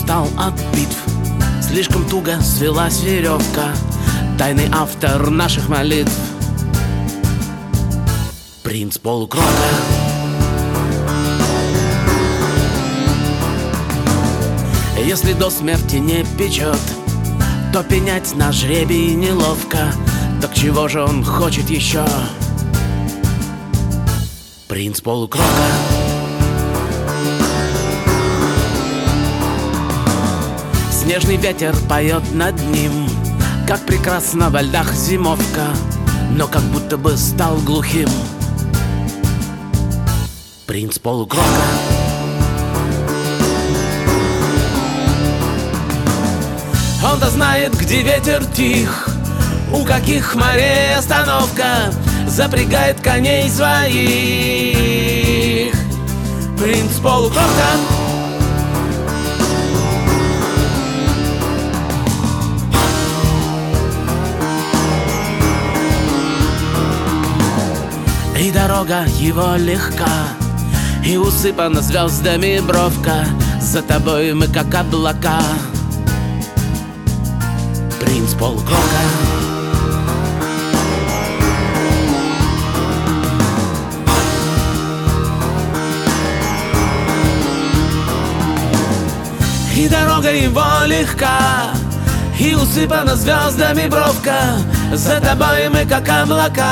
устал от битв, слишком туго свелась веревка. Тайный автор наших молитв, принц полукровка. Если до смерти не печет, то пенять на жребий неловко. Так чего же он хочет еще? Принц полукровка. Снежный ветер поет над ним, как прекрасно во льдах зимовка, но как будто бы стал глухим. Принц полукровка. Он-то знает, где ветер тих, у каких морей остановка, запрягает коней своих. Принц полукровка. И дорога его легка, и усыпана звездами бровка. За тобой мы как облака. Принц полукровка. И дорога его легка, и усыпана звездами бровка. За тобой мы как облака.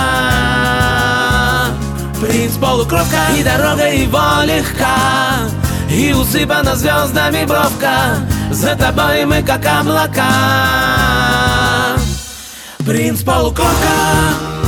Принц полукровка. И дорога его легка, и усыпана звездами бровка. За тобой мы как облака. Принц полукровка.